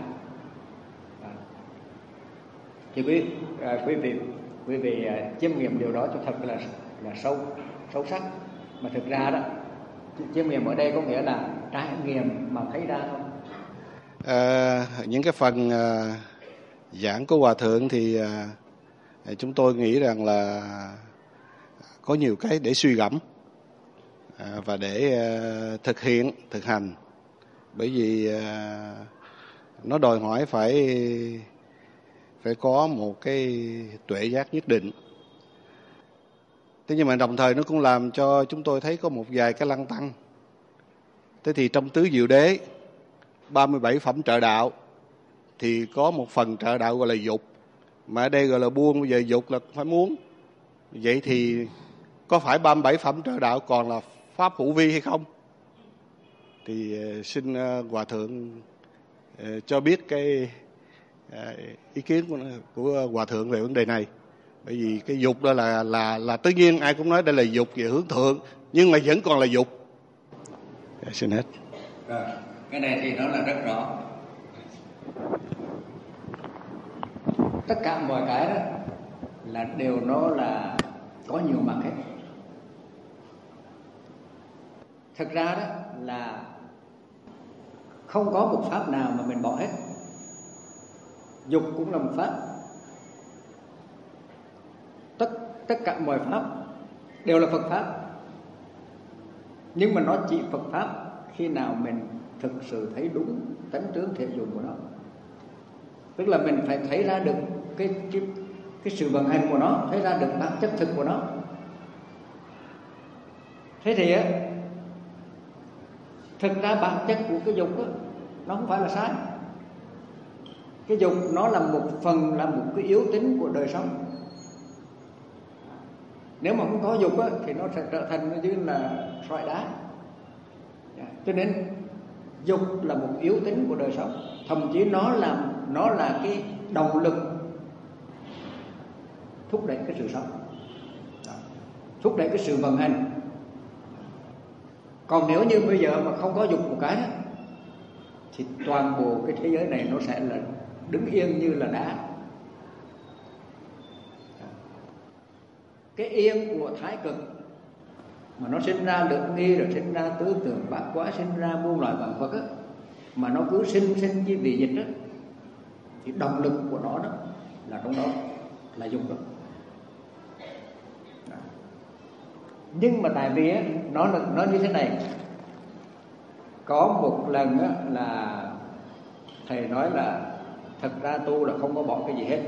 Thì quý vị chiêm nghiệm điều đó cho thật là sâu sắc. Mà thực ra đó Chiêm nghiệm ở đây có nghĩa là trải nghiệm mà thấy ra không? Những cái phần giảng của Hòa Thượng thì chúng tôi nghĩ rằng là có nhiều cái để suy gẫm và để thực hành, bởi vì nó đòi hỏi phải có một cái tuệ giác nhất định. Thế nhưng mà đồng thời nó cũng làm cho chúng tôi thấy có một vài cái lăn tăn. Thế thì trong tứ diệu đế 37 phẩm trợ đạo thì có một phần trợ đạo gọi là dục, mà ở đây gọi là buông. Bây giờ dục là phải muốn. Vậy thì có phải 37 phẩm trợ đạo còn là pháp hữu vi hay không? Thì xin Hòa Thượng cho biết cái ý kiến của Hòa Thượng về vấn đề này. Bởi vì cái dục đó là tất nhiên ai cũng nói đây là dục về hướng thượng, nhưng mà vẫn còn là dục. Xin hết. Rồi, cái này thì nó là rất rõ. Tất cả mọi cái đó là đều nó là có nhiều mặt hết. Thực ra đó là không có một pháp nào mà mình bỏ hết. Dục cũng là một pháp. Tất cả mọi pháp đều là Phật pháp. Nhưng mà nó chỉ Phật pháp khi nào mình thực sự thấy đúng tánh tướng thể dụng của nó. Tức là mình phải thấy ra được cái sự vận hành của nó, thấy ra được bản chất thực của nó. Thế thì thực ra bản chất của cái dục đó, nó không phải là sai. Cái dục nó là một phần, là một cái yếu tính của đời sống. Nếu mà không có dục á, thì nó sẽ trở thành như là sỏi đá. Cho nên dục là một yếu tính của đời sống. Thậm chí nó là cái động lực thúc đẩy cái sự sống, thúc đẩy cái sự vận hành. Còn nếu như bây giờ mà không có dục một cái đó, thì toàn bộ cái thế giới này nó sẽ là đứng yên như là đá. Cái yên của thái cực mà nó sinh ra lượng nghi, rồi sinh ra tứ tưởng bát quái, sinh ra muôn loài vạn vật á, mà nó cứ sinh chi vì dịch á, thì động lực của nó đó là trong đó là dục đó. Nhưng mà tại vì á, nó như thế này. Có một lần á, là thầy nói là thật ra tu là không có bỏ cái gì hết.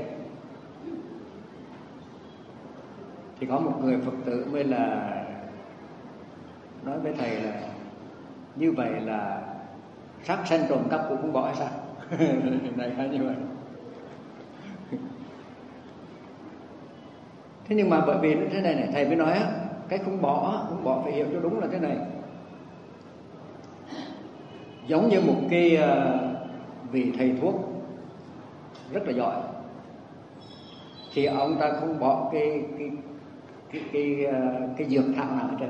Thì có một người Phật tử mới là nói với thầy là như vậy là sát sanh trộm cắp cũng không bỏ hay sao? Này hay như vậy. Thế nhưng mà bởi vì thế này thầy mới nói á, cái không bỏ phải hiểu cho đúng là thế này. Giống như một cái vị thầy thuốc rất là giỏi, thì ông ta không bỏ cái dược thảo nào hết trơn,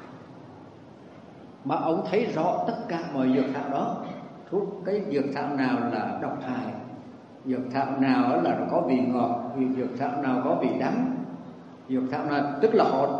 mà ông thấy rõ tất cả mọi dược thảo đó. Cái dược thảo nào là độc hại, dược thảo nào là nó có vị ngọt, dược thảo nào có vị đắng, dược thảo nào, tức là họ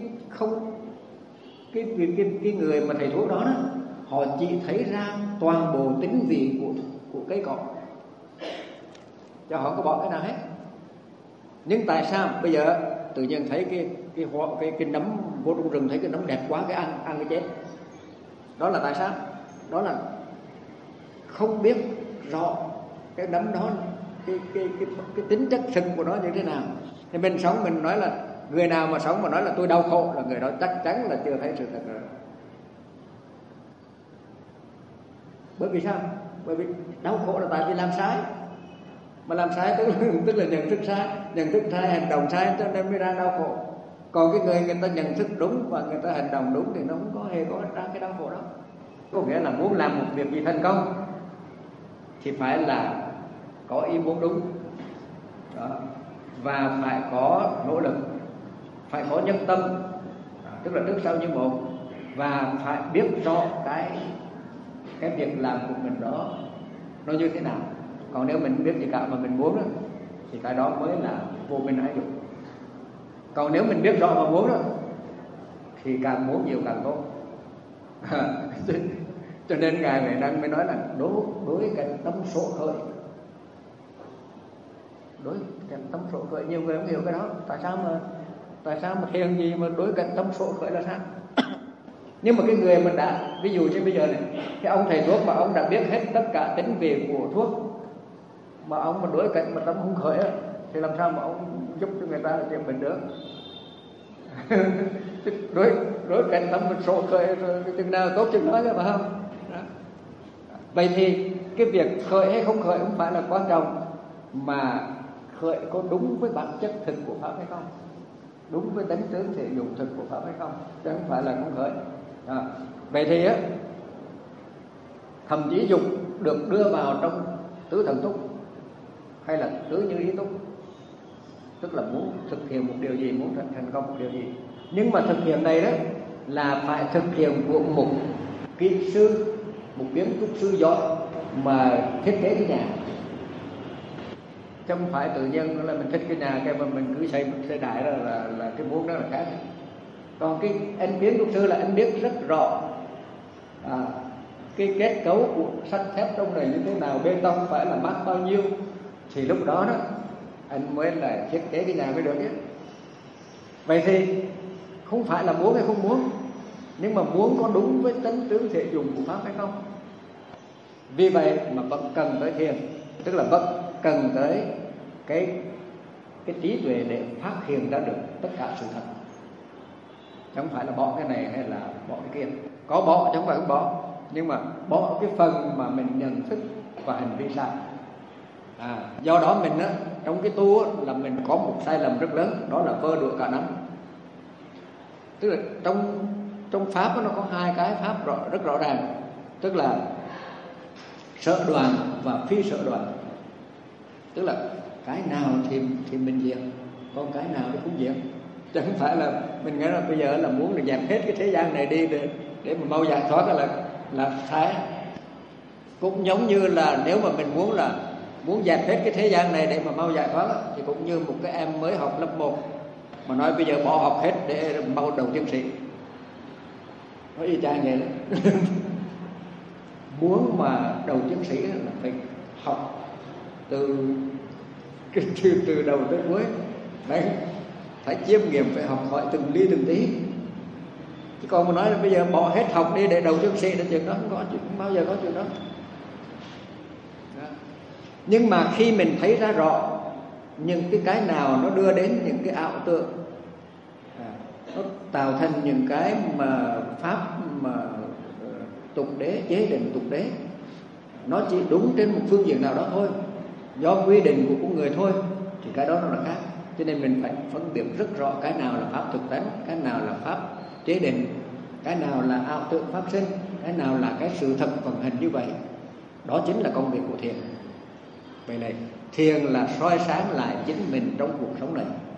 cái người mà thầy thuốc đó, họ chỉ thấy ra toàn bộ tính vị của cây cỏ, cho họ không có bỏ cái nào hết. Nhưng tại sao bây giờ tự nhiên thấy cái nấm vô trong rừng, thấy cái nấm đẹp quá, cái ăn cái chết? Đó là tại sao? Đó là không biết rõ cái nấm đó, cái tính chất thực của nó như thế nào. Thì mình sống, mình nói là người nào mà sống mà nói là tôi đau khổ, là người đó chắc chắn là chưa thấy sự thật rồi. Bởi vì sao? Bởi vì đau khổ là tại vì làm sai. Mà làm sai tức là nhận thức sai, hành động sai, cho nên mới ra đau khổ. Còn cái người ta nhận thức đúng và người ta hành động đúng thì nó không có hề có ra cái đau khổ đó. Có nghĩa là muốn làm một việc gì thành công thì phải là có ý muốn đúng đó, và phải có nỗ lực, phải có nhất tâm, tức là trước sau như một, và phải biết rõ cái việc làm của mình đó nó như thế nào. Còn nếu mình biết gì cả mà mình muốn đó, thì cái đó mới là vô minh ái dục. Còn nếu mình biết rõ mà muốn đó, thì càng muốn nhiều càng tốt. Cho nên Ngài Huệ Năng mới nói là đối cảnh tâm số khởi. Đối cảnh tâm số khởi, nhiều người không hiểu cái đó. Tại sao mà thiền gì mà đối cảnh tâm số khởi là sao? Nhưng mà cái người mà đã, ví dụ như bây giờ này, cái ông thầy thuốc mà ông đã biết hết tất cả tính vị của thuốc, mà ông mà đối cảnh mà tâm không khởi thì làm sao mà ông giúp cho người ta chữa bệnh được? đối cảnh tâm mình số khởi rồi chừng nào tốt chừng nói phải không? Đó. Vậy thì cái việc khởi hay không khởi không phải là quan trọng, mà khởi có đúng với bản chất thực của pháp hay không, đúng với tánh tướng thể dụng thực của pháp hay không, chứ không phải là không khởi. Vậy thì á, thậm chí dục được đưa vào trong tứ thần túc hay là tứ như ý túc, tức là muốn thực hiện một điều gì, muốn thành công một điều gì. Nhưng mà thực hiện này đó là phải thực hiện của một kỹ sư, một kiến trúc sư giỏi mà thiết kế cái nhà, chứ không phải tự nhiên là mình thích cái nhà cái mà mình cứ xây đại đó là cái muốn đó là khác. Còn cái anh kiến trúc sư là anh biết rất rõ cái kết cấu của sắt thép trong này như thế nào, bê tông phải là mắc bao nhiêu, thì lúc đó đó anh mới là thiết kế cái nhà mới được chứ. Vậy thì không phải là muốn hay không muốn, nhưng mà muốn có đúng với tánh tướng thể dùng của pháp hay không. Vì vậy mà vẫn cần tới thiền, tức là vẫn cần tới cái trí tuệ để phát hiện ra được tất cả sự thật, chứ không phải là bỏ cái này hay là bỏ cái kia. Có bỏ chứ không phải không bỏ, nhưng mà bỏ cái phần mà mình nhận thức và hành vi sai. Do đó mình á, trong cái tu á, là mình có một sai lầm rất lớn, đó là vơ đũa cả nắm. Tức là trong pháp nó có hai cái pháp rất rõ ràng, tức là sở đoàn và phi sở đoàn. Tức là cái nào thì mình diện, còn cái nào thì không diện. Chứ không phải là mình nghĩ là bây giờ là muốn dẹp hết cái thế gian này đi để mà mau giải thoát là sai. Cũng giống như là nếu mà mình muốn dẹp hết cái thế gian này để mà mau giải thoát, thì cũng như một cái em mới học lớp 1 mà nói bây giờ bỏ học hết để mau đầu tiến sĩ, nó y chang vậy đó. Muốn mà đầu tiến sĩ là phải học từ đầu tới cuối đấy, phải chiêm nghiệm, phải học hỏi từng ly từng tí. Chứ còn mà nói là bây giờ bỏ hết học đi để đầu tiến sĩ, là chuyện đó không bao giờ có chuyện đó. Nhưng mà khi mình thấy ra rõ những cái nào nó đưa đến những cái ảo tưởng, nó tạo thành những cái mà pháp mà tục đế, chế định tục đế, nó chỉ đúng trên một phương diện nào đó thôi, do quy định của con người thôi, thì cái đó nó là khác. Cho nên mình phải phân biệt rất rõ cái nào là pháp thực tánh, cái nào là pháp chế định, cái nào là ảo tưởng phát sinh, cái nào là cái sự thật vận hành như vậy. Đó chính là công việc của thiền. Vậy này, thiền là soi sáng lại chính mình trong cuộc sống này.